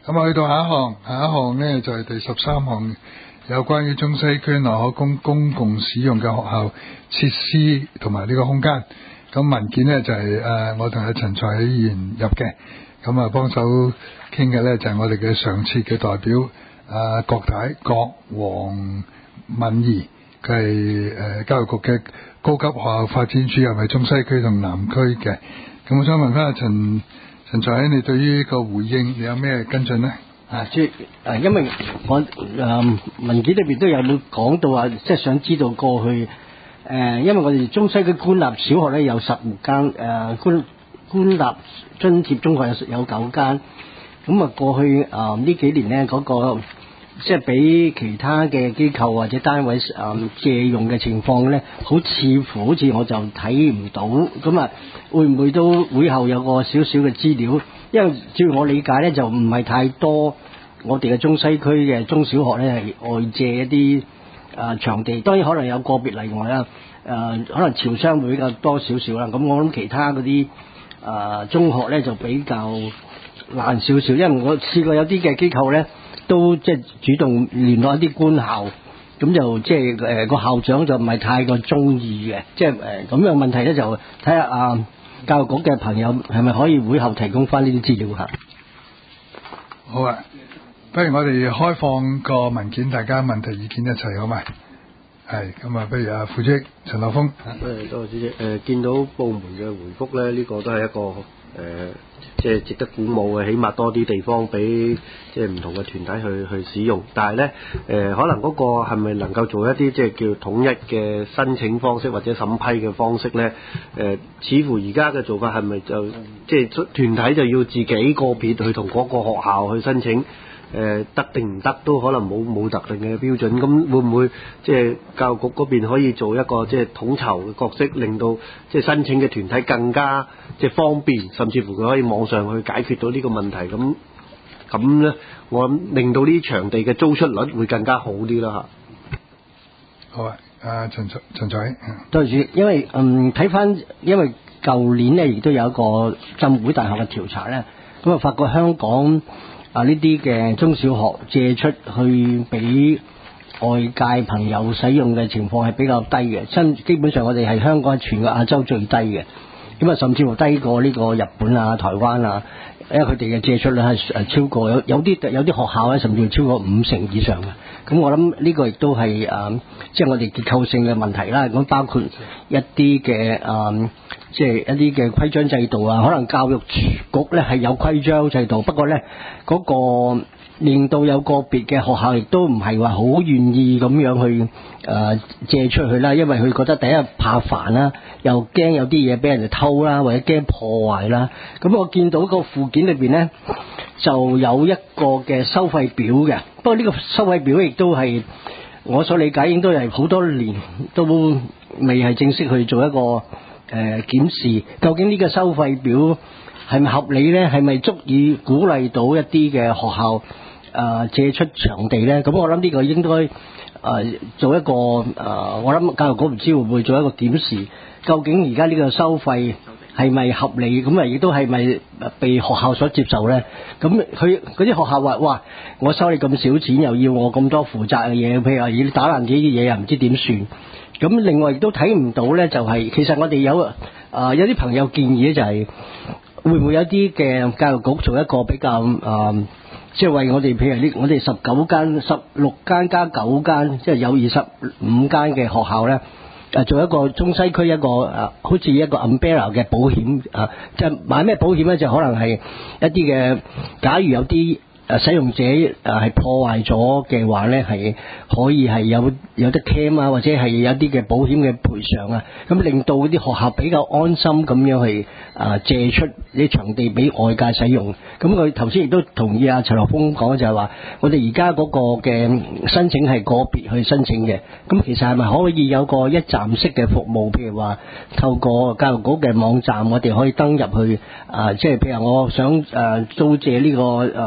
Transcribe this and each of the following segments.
咁去到下一項呢，就係第13項，有關於中西區內可供公共使用嘅學校設施同埋呢個空間。咁文件呢，就係我同阿陳才喜議員入嘅，咁啊幫手傾嘅呢，就係我哋嘅上次嘅代表郭黃敏儀，佢係教育局嘅高級學校發展主任，係中西區同南區嘅。咁我想問翻阿陳才喜，你對於個回應你有咩跟進呢？ 因為我文件裏邊都有講到話，即係想知道過去因為我哋中西區官立小學咧有15間，官立津貼中學有9間，咁啊過去呢幾年咧嗰個即係俾其他嘅機構或者單位借用嘅情況咧，好似我就睇唔到，咁啊會唔會都會後有個少少嘅資料？因為照我理解咧，就唔係太多我哋嘅中西區嘅中小學咧係外借一啲場地，當然可能有個別例外啦。可能潮商會比較多少少啦。咁我諗其他嗰啲中學咧就比較難少少，因為我試過有啲嘅機構咧都即係主動聯絡一啲官校，咁就即係個校長就唔係太過中意嘅，即係咁樣問題咧就睇下教育局嘅朋友係咪可以會後提供翻呢啲資料嚇？ 好啊，不如我哋開放個文件，大家問題意見一齊好嘛？係咁啊，不如副主席陳立峰。 多謝主席。見到部門嘅回覆咧，呢個都係一個即係值得鼓舞嘅，起碼多啲地方俾即係唔同嘅團體去使用。但係咧可能嗰個係咪能夠做一啲即係叫統一嘅申請方式或者審批嘅方式咧？似乎而家嘅做法係咪就即係團體就要自己個別去同嗰個學校去申請？得定唔得都可能冇特定嘅標準，咁會唔會即係教育局嗰邊可以做一個即係統籌嘅角色，令到即係申請嘅團體更加即係方便，甚至乎佢可以網上去解決到呢個問題，咁咧，我諗令到呢啲場地嘅租出率會更加好啲啦嚇。 好啊，陳才喜。 對住，因為睇翻，因為舊年咧亦都有一個浸會大學嘅調查咧，咁啊發覺香港呢啲嘅中小學借出去俾外界朋友使用嘅情況係比較低嘅，基本上我哋係香港係全個亞洲最低嘅，咁啊甚至乎低過呢個日本啊、台灣啊，因為佢哋嘅借出率係超過有啲學校咧甚至乎超過50%以上嘅。咁我諗呢個亦都係即係我哋結構性嘅問題啦。咁包括一啲嘅即係一啲嘅規章制度啊，可能教育局咧係有規章制度，不過咧嗰個令到有個別嘅學校亦都唔係話好願意咁樣去借出去啦，因為佢覺得第一怕煩啦，又驚有啲嘢俾人哋偷啦，或者驚破壞啦。咁我見到個附件裏邊咧就有一個嘅收費表嘅，不過呢個收費表亦都係我所理解應該係好多年都未係正式去做一個檢視，究竟呢個收費表係咪合理呢？係咪足以鼓勵到一啲嘅學校借出場地呢？咁我諗呢個應該做一個我諗教育局唔知會唔會做一個檢視，究竟而家呢個收費係咪合理？咁亦都係咪被學校所接受呢？咁佢嗰啲學校話：哇，我收你咁少錢，又要我咁多負責嘅嘢，譬如話要打爛自己啲嘢，又唔知點算。咁另外亦都睇唔到呢，就係其實我哋有啲朋友建議咧，就係會唔會有啲嘅教育局做一個比較即係為我哋譬如我哋16間加9間，即係有25間嘅學校呢，做一個中西區一個好似一個 umbrella 嘅保險即係買咩保險呢？就可能係一啲嘅，假如有啲使用者係破壞咗嘅話咧，係可以係有得 claim 啊，或者係有啲嘅保險嘅賠償啊，咁令到啲學校比較安心咁樣去借出啲場地俾外界使用。咁佢頭先亦都同意陳學鋒講，就係話我哋而家嗰個嘅申請係個別去申請嘅。咁其實係咪可以有個一站式嘅服務？譬如話透過教育局嘅網站，我哋可以登入去即係譬如我想租借呢個聖安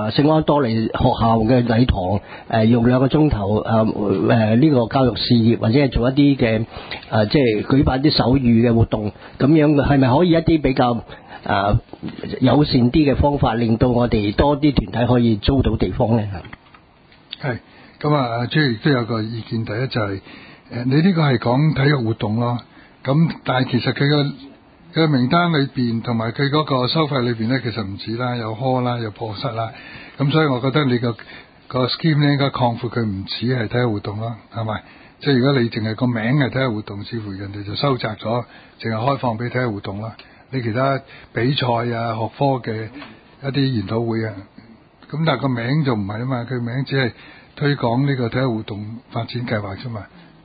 多嚟學校嘅禮堂用2個鐘頭呢個教育事業，或者係做一啲嘅即係舉辦啲手語嘅活動，咁樣係咪可以一啲比較友善啲嘅方法，令到我哋多啲團體可以租到地方咧？ 係咁啊，朱亦都有個意見，第一就係你呢個係講體育活動咯，咁但係其實佢個名單裏邊同埋佢嗰個收費裏邊咧，其實唔止啦，有 hall 啦，有課室啦，咁所以我覺得你個 scheme 咧應該擴闊佢唔止係體育活動咯，係咪？即係如果你淨係個名係體育活動，似乎人哋就收窄咗，淨係開放俾體育活動啦。你其他比賽啊、學科嘅一啲研討會啊，咁但係個名就唔係啊嘛，佢名只係推廣呢個體育活動發展計劃啫嘛。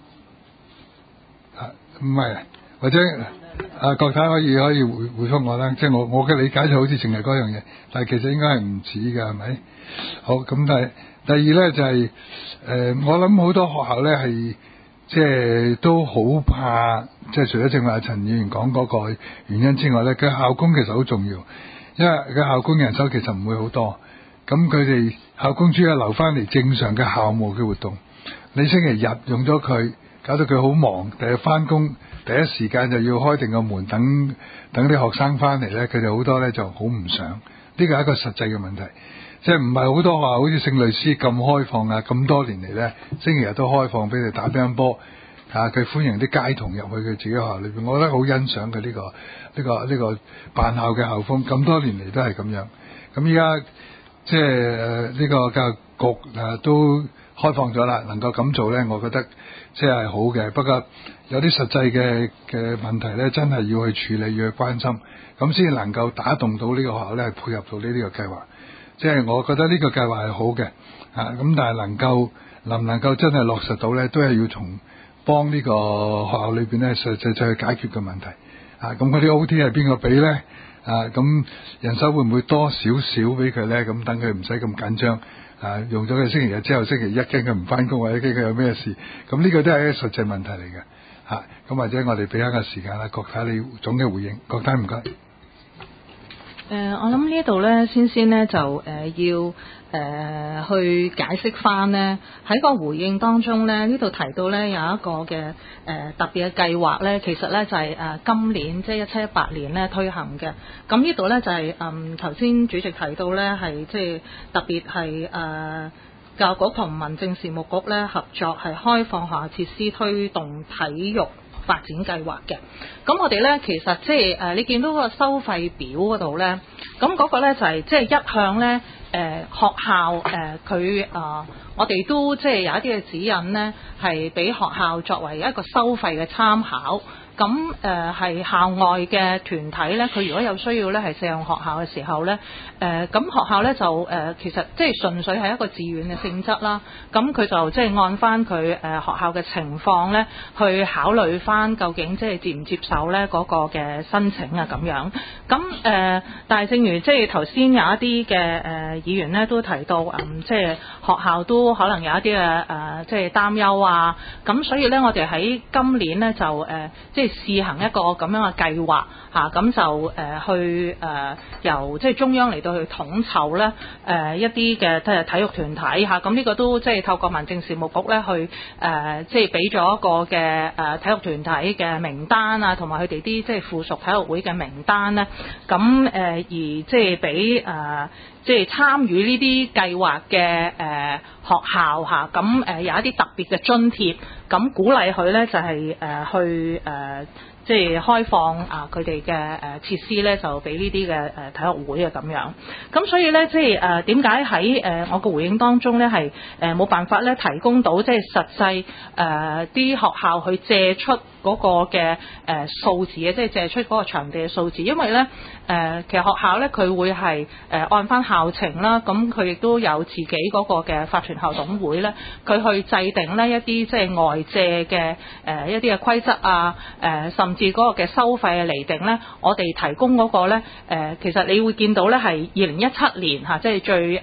唔係，或者郭太可以回覆我啦，即係我嘅理解就好似淨係嗰樣嘢，但係其實應該係唔止㗎，係咪？好，咁但係第二咧就係我諗好多學校咧係即係都好怕，即係除咗正話陳議員講嗰個原因之外咧，佢校工其實好重要，因為佢校工人手其實唔會好多，咁佢哋校工主要留翻嚟正常嘅校務嘅活動，你星期日用咗佢，搞到佢好忙，第日翻工第一時間就要開定個門等啲學生翻嚟咧，佢哋好多咧就好唔想，呢個係一個實際嘅問題。即係唔係好多學校好似聖類斯咁開放啊，咁多年嚟咧，星期日都開放俾你打乒乓波啊！佢歡迎啲街童入去佢自己學校裏邊，我覺得好欣賞佢呢個辦校嘅校風，咁多年嚟都係咁樣。咁依家即係呢個教育局都開放咗啦，能夠咁做咧，我覺得即係好嘅。不過有啲實際嘅問題咧，真係要去處理，要去關心，咁先能夠打動到呢個學校咧，配合到呢個計劃。即係我覺得呢個計劃係好嘅，咁但係能唔能夠真係落實到咧，都係要從幫呢個學校裏邊咧實際去解決嘅問題。咁嗰啲 OT 係邊個俾咧？咁人手會唔會多少少俾佢咧？咁等佢唔使咁緊張。用咗佢星期日之後，星期一驚佢唔翻工，或者驚佢有咩事，咁呢個都係一個實際問題嚟嘅。咁或者我哋俾一個時間啦，郭太你總嘅回應，郭太唔該。 我諗呢度咧，先咧就要去解釋翻呢，喺個回應當中咧，呢度提到咧有一個嘅特別嘅計劃咧，其實咧就係今年即係17-18年咧推行嘅。咁呢度咧就係頭先主席提到咧係即係特別係教育局同民政事務局咧合作，係開放學校設施推動體育發展計劃嘅。咁我哋咧其實即係你見到個收費表嗰度咧，咁嗰個咧就係即係一向咧學校佢我哋都即係有一啲嘅指引咧，係俾學校作為一個收費嘅參考。咁係校外嘅團體咧，佢如果有需要咧係借用學校嘅時候咧，咁學校咧就其實即係純粹係一個自願嘅性質啦。咁佢就即係按翻佢學校嘅情況咧，去考慮翻究竟即係接唔接受咧嗰個嘅申請啊咁樣。咁但係正如即係頭先有一啲嘅議員咧都提到，即係學校都可能有一啲嘅即係擔憂啊。咁所以咧，我哋喺今年咧就即係試行一個咁樣嘅計劃嚇，咁就去由即係中央嚟到去統籌咧一啲嘅即係體育團體嚇，咁呢個都即係透過民政事務局咧去即係俾咗一個嘅體育團體嘅名單啊，同埋佢哋啲即係附屬體育會嘅名單咧，咁而即係俾即係參與呢啲計劃嘅學校嚇，咁有一啲特別嘅津貼，咁鼓勵佢咧就係去即係開放佢哋嘅設施咧，就俾呢啲嘅體育會啊咁樣。咁所以咧，即係點解喺我個回應當中咧係冇辦法咧提供到即係實際啲學校去借出嗰個嘅數字嘅，即係借出嗰個場地嘅數字，因為咧其實學校咧佢會係按翻校情啦，咁佢亦都有自己嗰個嘅法團校董會咧，佢去制定呢一啲即係外借嘅一啲嘅規則啊，甚至嗰個嘅收費嘅釐定咧，我哋提供嗰個咧其實你會見到咧係2017年嚇，即係最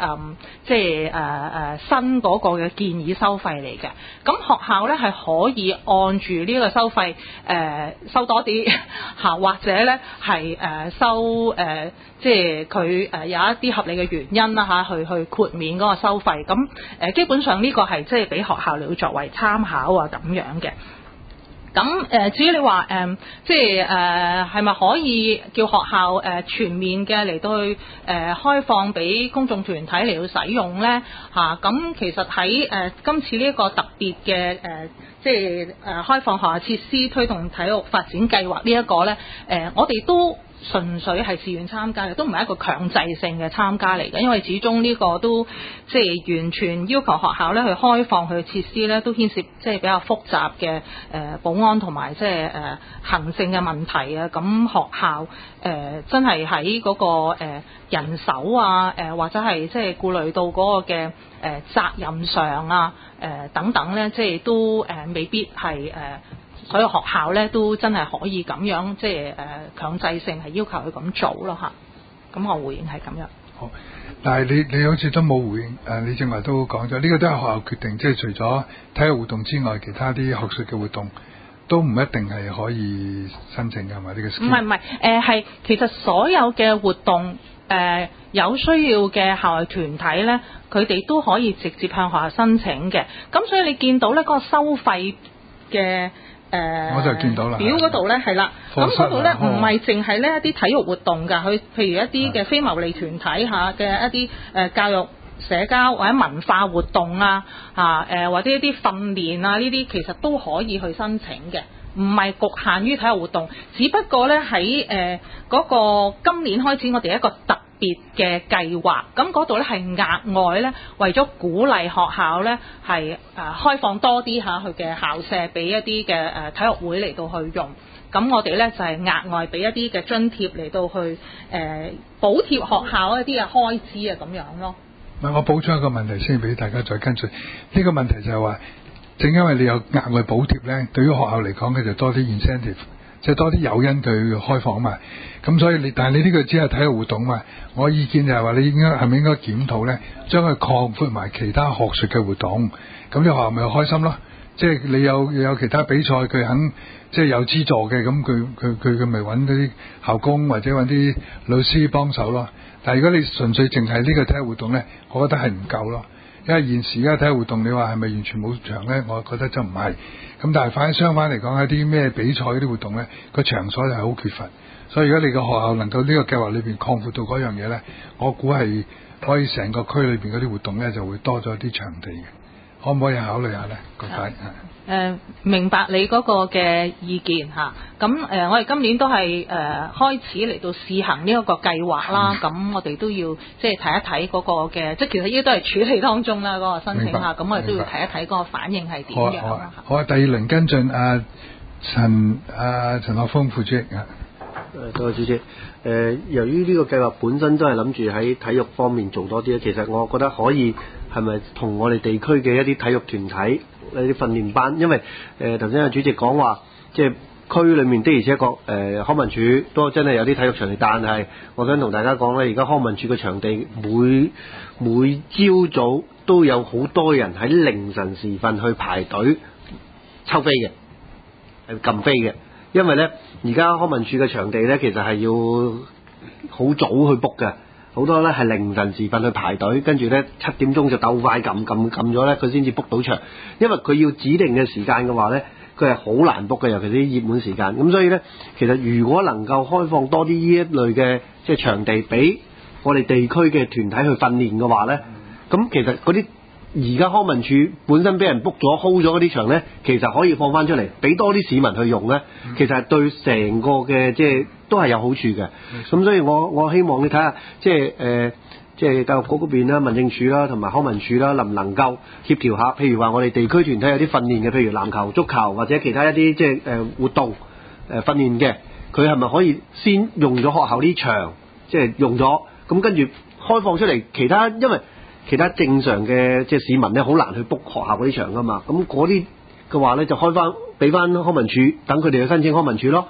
新嗰個嘅建議收費嚟嘅。咁學校咧係可以按住呢個收費收多啲嚇，或者咧係收即係佢有一啲合理嘅原因啦嚇，去豁免嗰個收費。咁基本上呢個係即係俾學校嚟作為參考啊咁樣嘅。咁至於你話即係係咪可以叫學校全面嘅嚟到去開放俾公眾團體嚟到使用咧嚇？咁其實喺今次呢一個特別嘅即係開放學校設施推動體育發展計劃呢一個咧我哋都純粹係自願參加嘅，都唔係一個強制性嘅參加嚟嘅，因為始終呢個都即係完全要求學校咧去開放佢嘅設施咧，都牽涉即係比較複雜嘅保安同埋即係行政嘅問題啊。咁學校真係喺嗰個人手啊或者係即係顧慮到嗰個嘅責任上啊等等咧，即係都未必係所有學校咧都真係可以咁樣即係強制性係要求佢咁做咯嚇。咁我回應係咁樣。 好，但係你好似都冇回應你正話都講咗，呢個都係學校決定，即係除咗體育活動之外，其他啲學術嘅活動都唔一定係可以申請㗎嘛？呢個唔係係其實所有嘅活動有需要嘅校外團體咧，佢哋都可以直接向學校申請嘅。咁所以你見到咧嗰個收費嘅我就見到啦， 表嗰度咧係啦，咁嗰度咧唔係淨係呢一啲體育活動㗎，佢譬如一啲嘅非牟利團體下嘅一啲教育、社交或者文化活動啊或者一啲訓練啊呢啲，其實都可以去申請嘅，唔係局限於體育活動。只不過咧喺嗰個今年開始，我哋一個特別嘅計劃，咁嗰度咧係額外咧為咗鼓勵學校咧係開放多啲下佢嘅校舍俾一啲嘅體育會嚟到去用。咁我哋咧就係額外俾一啲嘅津貼嚟到去補貼學校一啲嘅開支啊咁樣咯。 我補充一個問題先俾大家再跟進。呢個問題就係話，正因為你有額外補貼咧，對於學校嚟講，佢就多啲 incentive， 即係多啲誘因佢開放嘛。咁所以但係你呢個只係體育活動嘛。我意見就係話，你係咪應該檢討咧，將佢擴闊埋其他學術嘅活動，咁啲學校咪開心咯。即係你有其他比賽，佢肯即係有資助嘅，咁佢咪揾啲校工或者揾啲老師幫手咯。但係如果你純粹淨係呢個體育活動咧，我覺得係唔夠咯。因為現時而家體育活動，你話係咪完全冇場咧？我覺得就唔係。咁但係相反嚟講，一啲咩比賽嗰啲活動咧，個場所就係好缺乏。所以如果你個學校能夠呢個計劃裏邊擴闊到嗰樣嘢咧，我估係可以成個區裏邊嗰啲活動咧就會多咗啲場地嘅。可唔可以考慮下咧？個解明白你嗰個嘅意見嚇。咁我哋今年都係開始嚟到試行呢一個計劃啦。咁我哋都要即係睇一睇嗰個嘅，即係其實呢啲都係處理當中啦嗰個申請嚇。咁我哋都要睇一睇嗰個反應係點樣。 好啊，第二輪跟進陳學鋒副主席啊。 多謝主席。由於呢個計劃本身都係諗住喺體育方面做多啲咧，其實我覺得可以係咪同我哋地區嘅一啲體育團體、一啲訓練班，因為頭先阿主席講話，即係區裏面的而且確康文署都真係有啲體育場地，但係我想同大家講咧，而家康文署嘅場地每朝早都有好多人喺凌晨時分去排隊抽飛嘅，係撳飛嘅。因為咧，而家康文署嘅場地咧，其實係要好早去 book 嘅，好多咧係凌晨時分去排隊，跟住咧7點鐘就鬥快撳咗咧，佢先至 book 到場。因為佢要指定嘅時間嘅話咧，佢係好難 book 嘅，尤其是啲熱門時間。咁所以咧，其實如果能夠開放多啲呢一類嘅即係場地俾我哋地區嘅團體去訓練嘅話咧，咁其實嗰啲而家康文署本身俾人 book 咗 hold 咗嗰啲場咧，其實可以放翻出嚟，俾多啲市民去用咧，其實係對成個嘅即係都係有好處嘅。咁所以我希望你睇下，即係教育局嗰邊啦、民政署啦同埋康文署啦，能唔能夠協調下？譬如話我哋地區團體有啲訓練嘅，譬如籃球、足球或者其他一啲即係活動訓練嘅，佢係咪可以先用咗學校呢場，即係用咗，咁跟住開放出嚟其他，因為其他正常嘅即係市民咧，好難去 book 學校嗰啲場噶嘛。咁嗰啲嘅話咧，就開翻俾翻康文署，等佢哋去申請康文署咯。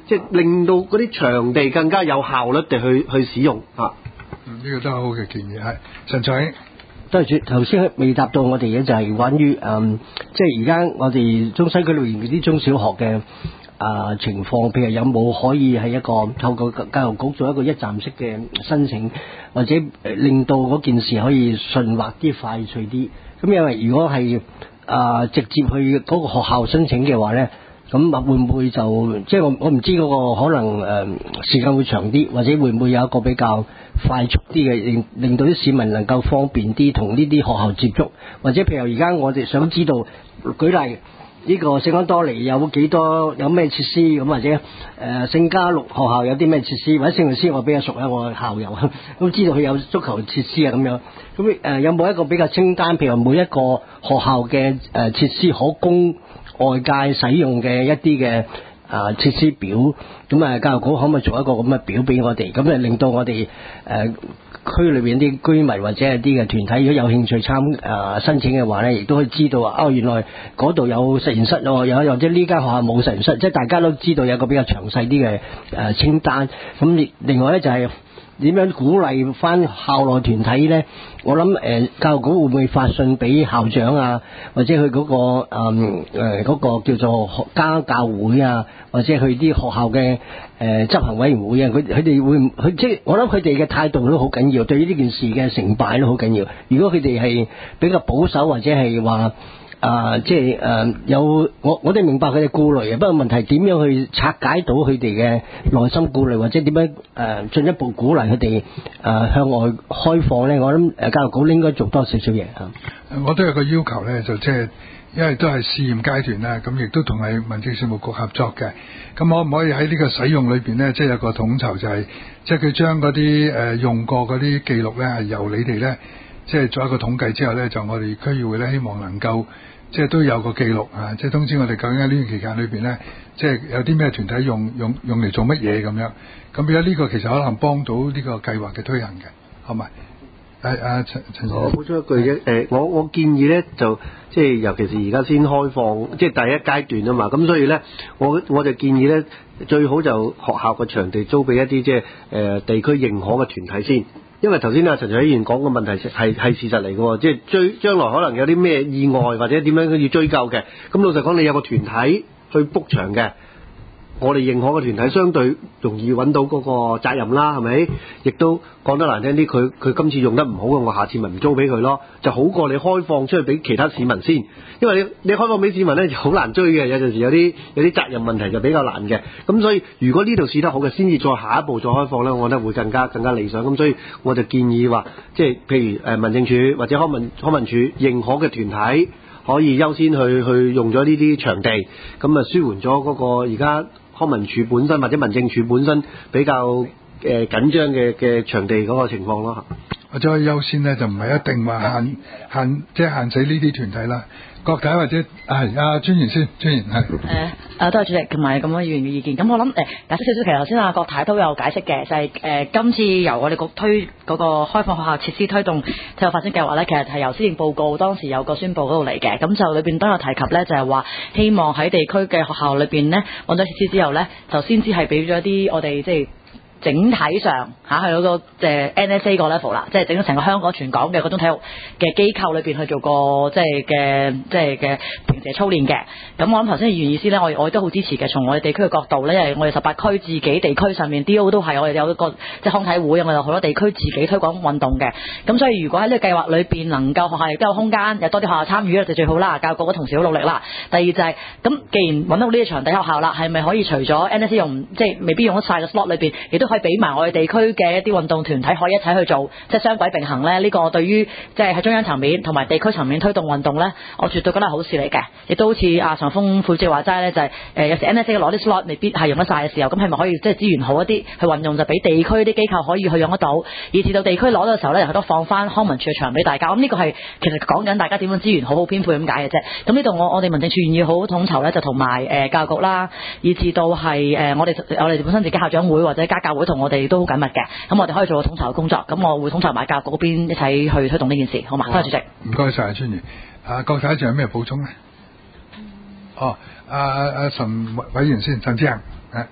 即係令到嗰啲場地更加有效率地去使用啊。 呢個都係好嘅建議，係陳彩。 對住頭先未答到我哋嘅就係關於即係而家我哋中西區裏面嗰啲中小學嘅情況，譬如有冇可以係一個透過教育局做一個一站式嘅申請，或者令到嗰件事可以順滑啲、快脆啲。咁因為如果係直接去嗰個學校申請嘅話咧，咁會唔會就即係我唔知嗰個可能時間會長啲，或者會唔會有一個比較快速啲嘅，令到啲市民能夠方便啲同呢啲學校接觸，或者譬如而家我哋想知道，舉例呢個聖安多尼有幾多有咩設施，咁或者聖嘉祿學校有啲咩設施，或者聖律師我比較熟啊，我校友都知道佢有足球設施啊咁樣。咁有冇一個比較清單，譬如每一個學校嘅設施可供外界使用嘅一啲嘅設施表，咁教育局可唔可以做一個咁嘅表俾我哋，咁令到我哋區裏邊啲居民或者係啲嘅團體，如果有興趣申請嘅話咧，亦都可以知道原來嗰度有實驗室咯，有或者呢間學校冇實驗室，即係大家都知道有個比較詳細啲嘅清單。咁另外咧就係點樣鼓勵翻校內團體咧？我諗教育局會唔會發信俾校長啊，或者去嗰個叫做家教會啊，或者去啲學校嘅執行委員會啊，佢哋會即係我諗佢哋嘅態度都好緊要，對於呢件事嘅成敗都好緊要。如果佢哋係比較保守或者係話即係有我哋明白佢哋顧慮嘅，不過問題點樣去拆解到佢哋嘅內心顧慮，或者點樣進一步鼓勵佢哋向外開放咧？我諗教育局應該做多少少嘢啊！ 我都有個要求咧，就即係因為都係試驗階段啦，咁亦都同係民政事務局合作嘅。咁可唔可以喺呢個使用裏邊咧，即係有個統籌，就係即係佢將嗰啲用過嗰啲記錄咧，係由你哋咧，即係做一個統計之後咧，就我哋區議會咧，希望能夠即係都有個記錄啊！即係通知我哋究竟喺呢段期間裏邊咧，即係有啲咩團體用嚟做乜嘢咁樣。咁而家呢個其實可能幫到呢個計劃嘅推行嘅，好咪？陳我補充一句啫，我建議咧就即係尤其是而家先開放，即係第一階段啊嘛，咁所以咧我就建議咧最好就學校嘅場地租俾一啲即係地區認可嘅團體先，因為頭先陳議員講嘅問題係事實嚟嘅，即係將來可能有啲咩意外或者點樣要追究嘅，咁老實講你有個團體去 book 場嘅。我哋認可嘅團體相對容易揾到嗰個責任啦，係咪？亦都講得難聽啲，佢今次用得唔好嘅，我下次咪唔租俾佢咯，就好過你開放出去俾其他市民先。因為你開放俾市民咧就好難追嘅，有陣時有啲責任問題就比較難嘅。咁所以如果呢度試得好嘅，先至再下一步再開放咧，我覺得會更加理想。咁所以我就建議話，即係譬如民政處或者康文署認可嘅團體，可以優先去用咗呢啲場地，咁啊舒緩咗嗰個而家康文署本身或者民政處本身比較緊張嘅場地嗰個情況咯。 或者可以優先咧，就唔係一定話限死呢啲團體啦。郭太或者係專員先，專員係多謝主席同埋咁多議員嘅意見。咁我諗解釋少少，其實頭先郭太都有解釋嘅，就係今次由我哋局推嗰個開放學校設施推動體育發展計劃咧，其實係由施政報告當時有個宣佈嗰度嚟嘅。咁就裏邊都有提及咧，就係話希望喺地區嘅學校裏邊咧揾咗設施之後咧，就先至係俾咗啲我哋即係整體上去嗰個NSA 個 level 啦，即係整咗成個香港全港嘅嗰種體育嘅機構裏邊去做個即係嘅平時操練嘅。咁我諗頭先嘅議員意思咧，我都好支持嘅。從我哋地區嘅角度咧，因為我哋18區自己地區上面 DO 都係我哋有一個即係康體會，我哋有好多地區自己推廣運動嘅。咁所以如果喺呢個計劃裏邊能夠學校亦都有空間，有多啲學校參與咧就最好啦。教育局嘅同事好努力啦。第二就係咁，既然揾到呢個場地學校啦，係咪可以除咗 NSA 用即係未必用得晒嘅 slot 裏邊，亦都可以俾埋我哋地區嘅一啲運動團體可以一齊去做，即係雙軌並行咧。呢個對於即係喺中央層面同埋地區層面推動運動咧，我絕對覺得係好事嚟嘅。亦都好似阿常豐副主席話齋咧，就係有時 NSA 攞啲 slot 未必係用得晒嘅時候，咁係咪可以即係資源好一啲去運用，就俾地區啲機構可以去用得到，以至到地區攞到嘅時候咧，又都放翻康文署嘅場俾大家。咁呢個係其實講緊大家點樣資源好好編配咁解嘅啫。咁呢度我哋民政處願意好好統籌咧，就同埋教育局啦，以至到係我哋本身自己校長會或者家教會同我哋都好緊密嘅。咁我哋可以做個統籌嘅工作。咁我會統籌埋教育局嗰邊一齊去推動呢件事，好嘛？多謝主席。 唔該晒，專員。郭太仲有咩補充咧？陳委員先，陳志恒。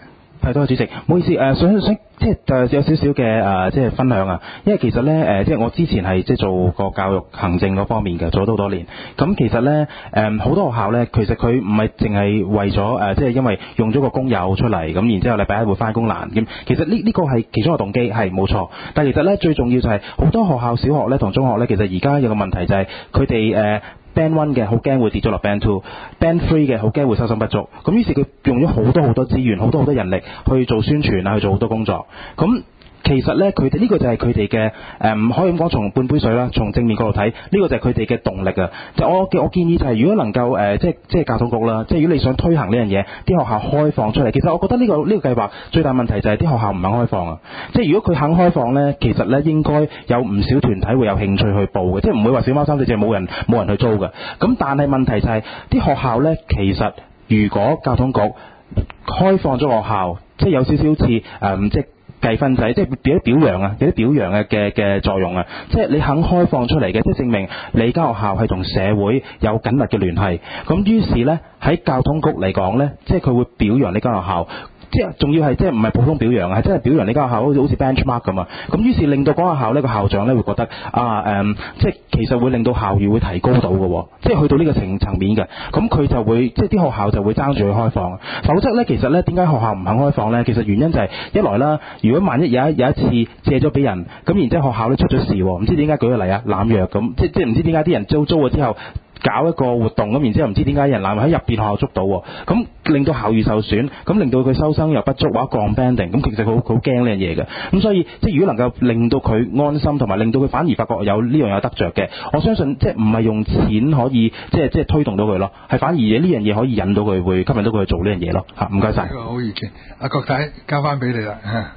係多謝主席，唔好意思想即係有少少嘅即係分享啊，因為其實咧即係我之前係即係做過教育行政嗰方面嘅，做咗好多年。咁其實咧好多學校咧，其實佢唔係淨係為咗即係因為用咗個工友出嚟，咁然之後禮拜一會翻工難咁。其實呢個係其中一個動機係冇錯，但係其實咧最重要就係好多學校小學咧同中學咧，其實而家有個問題就係佢哋Band 1嘅好驚會跌咗落 Band 2，Band 3嘅好驚會收生不足，咁於是佢用咗好多資源，好多人力去做宣傳啊，去做好多工作。咁其實咧，佢哋呢個就係佢哋嘅可以咁講，從半杯水啦，從正面角度睇，呢個就係佢哋嘅動力啊！就我建議就係，如果能夠即係教統局啦，即係如果你想推行呢樣嘢，啲學校開放出嚟，其實我覺得呢個計劃最大問題就係啲學校唔肯開放啊！即係如果佢肯開放咧，其實咧應該有唔少團體會有興趣去報嘅，即係唔會話小貓三四隻冇人去租嘅。咁但係問題就係啲學校咧，其實如果教統局開放咗學校，即係有少少似即係計分制，即係有啲表揚啊，有啲表揚嘅作用啊，即係你肯開放出嚟嘅，即係證明你間學校係同社會有緊密嘅聯繫。咁於是呢，喺教統局嚟講呢，即係佢會表揚呢間學校。即係仲要係即係唔係普通表揚啊，係真係表揚呢間學校好似 benchmark 咁啊。咁於是令到嗰間學校呢個校長呢會覺得即係其實會令到校譽會提高到嘅，即係去到呢個層面嘅。咁佢就會即係啲學校就會爭住去開放。否則呢，其實呢點解學校唔肯開放呢？其實原因就係一來啦，如果萬一有一次借咗俾人，咁然之後學校呢出咗事，唔知點解舉個例啊，濫藥咁，即係唔知點解啲人租咗之後搞一個活動咁，然之後唔知點解有人攬喺入邊學校捉到，咁令到校譽受損，咁令到佢收生又不足或者降 banding， 咁其實佢好驚呢樣嘢嘅。咁所以即係如果能夠令到佢安心，同埋令到佢反而發覺有呢樣有得着嘅，我相信即係唔係用錢可以即係推動到佢咯，係反而呢樣嘢可以引到佢，會吸引到佢去做呢樣嘢咯。嚇，唔該晒。 呢個好意見，阿郭太交翻俾你啦。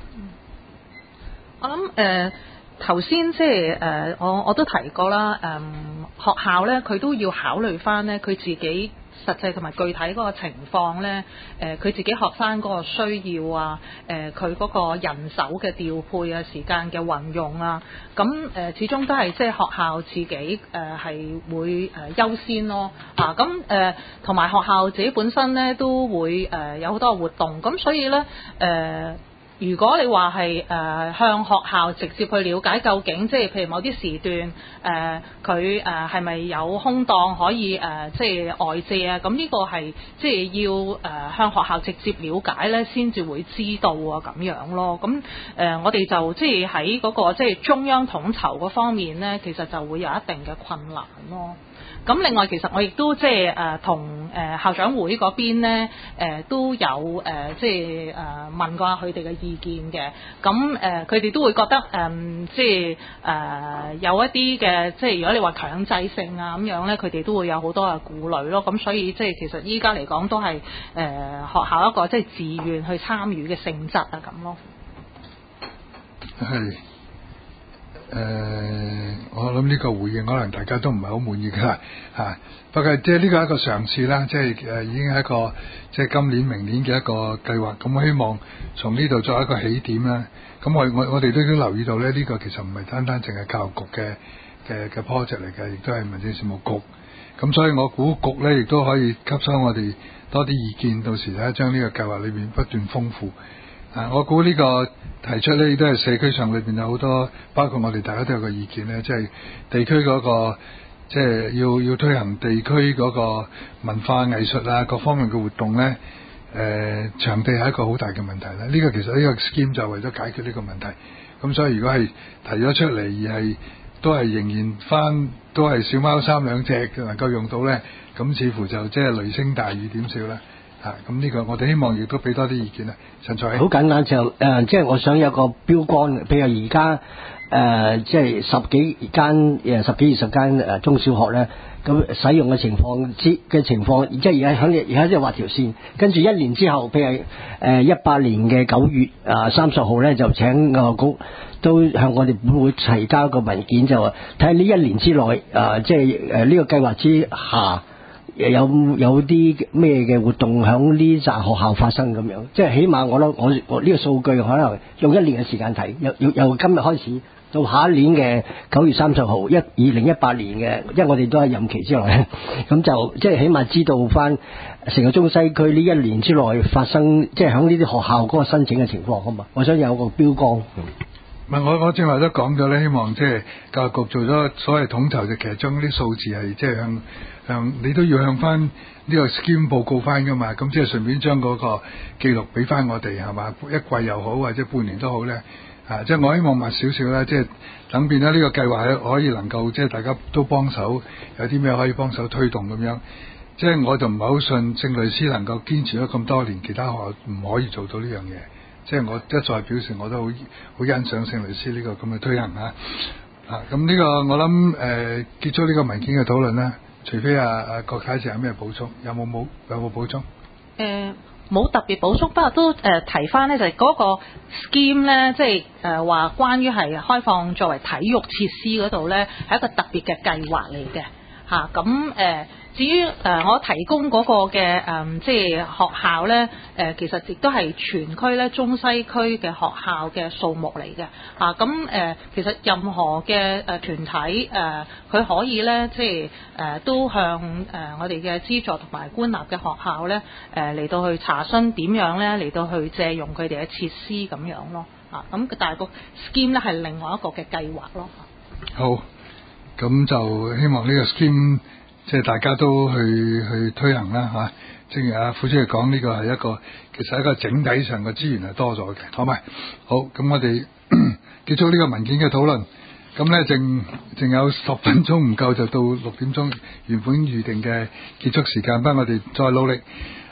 我諗頭先即係我都提過啦，學校咧佢都要考慮翻咧佢自己實際同埋具體嗰個情況咧，佢自己學生嗰個需要啊，佢嗰個人手嘅調配啊，時間嘅運用啊，咁始終都係即係學校自己係會優先咯，咁同埋學校自己本身咧都會有好多活動，咁所以咧如果你話係向學校直接去了解究竟，即係譬如某啲時段佢係咪有空檔可以即係外借啊？咁呢個係即係要向學校直接了解咧，先至會知道啊咁樣咯。咁我哋就即係喺嗰個即係中央統籌嗰方面咧，其實就會有一定嘅困難咯。咁另外其實我亦都即係同校長會嗰邊咧都有即係問過佢哋嘅意見嘅。咁佢哋都會覺得即係有一啲嘅即係如果你話強制性啊咁樣咧，佢哋都會有好多嘅顧慮咯。咁所以即係其實依家嚟講都係學校一個即係自願去參與嘅性質啊咁咯。 係。我諗呢個回應可能大家都唔係好滿意㗎啦嚇，不過即係呢個係一個嘗試啦，即係已經係一個即係今年明年嘅一個計劃，咁我希望從呢度作一個起點啦。咁我哋都留意到咧，呢個其實唔係單單淨係教育局嘅 project 嚟嘅，亦都係民政事務局。咁所以我估局咧亦都可以吸收我哋多啲意見，到時咧將呢個計劃裏面不斷豐富。我估呢個提出呢，亦都係社區上裏邊有好多，包括我哋大家都有個意見呢，即係地區嗰個即係要推行地區嗰個文化藝術啊各方面嘅活動呢，場地係一個好大嘅問題啦。呢個其實呢個 scheme 就為咗解決呢個問題。咁所以如果係提咗出嚟而係都係仍然翻都係小貓三兩隻能夠用到呢，咁似乎就即係雷聲大雨點小啦。咁呢個我哋希望亦都俾多啲意見啊，陳才。好簡單就即係我想有個標杆，譬如而家即係十幾20間中小學咧，咁使用嘅情況，即係而家即係畫條線，跟住1年之後，譬如18年嘅9月30號咧，就請教育局都向我哋本會提交個文件，就話睇下呢1年之內即係呢個計劃之下。有啲咩嘅活動響呢紮學校發生咁樣，即係起碼我呢個數據可能用1年嘅時間睇，由今日開始到下一年嘅9月30號2018年嘅，因為我哋都係任期之內，咁就即係起碼知道翻成個中西區呢1年之內發生，即係喺呢啲學校嗰個申請嘅情況啊嘛。我想有個標杆。 唔係我正話都講咗咧，希望即係教育局做咗所謂統籌，就其實將啲數字係即係向你都要向翻呢個 scheme 報告翻噶嘛，咁即係順便將嗰個記錄俾翻我哋係嘛，一季又好或者半年都好咧，即係我希望密少少啦，即係等變咗呢個計劃可以能夠即係大家都幫手，有啲咩可以幫手推動咁樣。即係我就唔係好信聖類斯能夠堅持咗咁多年，其他學校唔可以做到呢樣嘢。即係我一再表示，我都好欣賞聖類斯呢個咁嘅推行啊！咁呢個我諗結束呢個文件嘅討論啦。除非郭太有咩補充，有冇補充？ 冇特別補充，不過都提翻呢，就係嗰個 scheme 呢，即係話關於係開放作為體育設施嗰度呢，係一個特別嘅計劃嚟嘅嚇。咁至於我提供嗰個嘅即係學校呢，其實亦都係全區咧中西區嘅學校嘅數目嚟嘅嚇。咁其實任何嘅團體佢可以咧即係都向我哋嘅資助同埋官立嘅學校咧嚟到去查詢點樣咧嚟到去借用佢哋嘅設施咁樣咯嚇。咁但係個 scheme 咧係另外一個嘅計劃咯。 好，咁就希望呢個 scheme。即係大家都去推行啦嚇，正如阿副主席講，呢個係其實一個整體上嘅資源係多咗嘅，好咪？好，咁我哋結束呢個文件嘅討論，咁咧剩有10分鐘唔夠就到6點鐘原本預定嘅結束時間，不過我哋再努力